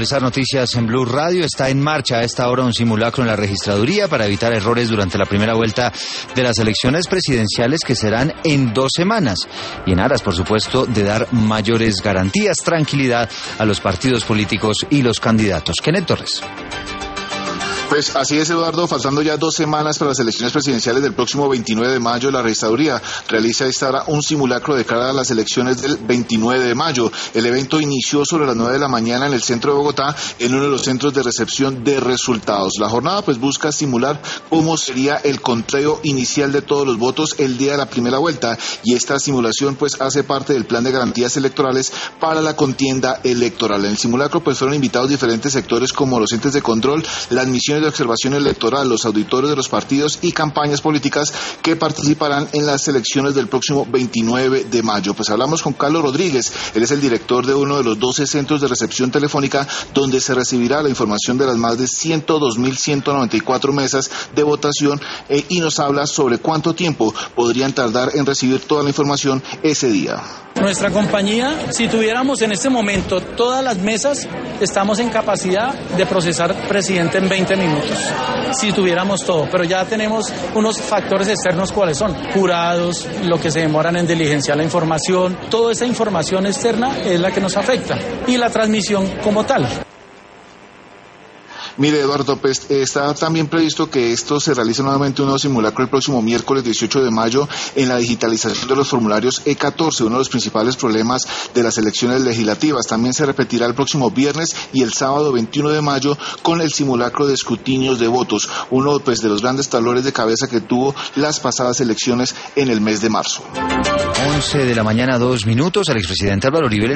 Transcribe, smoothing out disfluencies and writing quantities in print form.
Noticias en Blue Radio. Está en marcha a esta hora un simulacro en la registraduría para evitar errores durante la primera vuelta de las elecciones presidenciales, que serán en 2 semanas, y en aras, por supuesto, de dar mayores garantías, tranquilidad a los partidos políticos y los candidatos. Kenneth Torres. Pues así es, Eduardo, faltando ya 2 semanas para las elecciones presidenciales del próximo 29 de mayo, la registraduría realiza a esta hora un simulacro de cara a las elecciones del 29 de mayo. El evento inició sobre las 9 de la mañana en el centro de Bogotá, en uno de los centros de recepción de resultados. La jornada pues busca simular cómo sería el conteo inicial de todos los votos el día de la primera vuelta, y esta simulación pues hace parte del plan de garantías electorales para la contienda electoral. En el simulacro pues fueron invitados diferentes sectores como los entes de control, las misiones de observación electoral, los auditores de los partidos y campañas políticas que participarán en las elecciones del próximo 29 de mayo. Pues hablamos con Carlos Rodríguez, él es el director de uno de los 12 centros de recepción telefónica donde se recibirá la información de las más de 102.194 mesas de votación, y nos habla sobre cuánto tiempo podrían tardar en recibir toda la información ese día. Nuestra compañía, si tuviéramos en este momento todas las mesas, estamos en capacidad de procesar presidente en 20 minutos. Si tuviéramos todo, pero ya tenemos unos factores externos. ¿Cuáles son? Jurados, lo que se demoran en diligenciar la información, toda esa información externa es la que nos afecta, y la transmisión como tal. Mire, Eduardo, pues está también previsto que esto se realice nuevamente un nuevo simulacro el próximo miércoles 18 de mayo en la digitalización de los formularios E14, uno de los principales problemas de las elecciones legislativas. También se repetirá el próximo viernes y el sábado 21 de mayo con el simulacro de escrutinios de votos, uno pues de los grandes dolores de cabeza que tuvo las pasadas elecciones en el mes de marzo. 11 de la mañana, 2 minutos. El expresidente Álvaro Uribe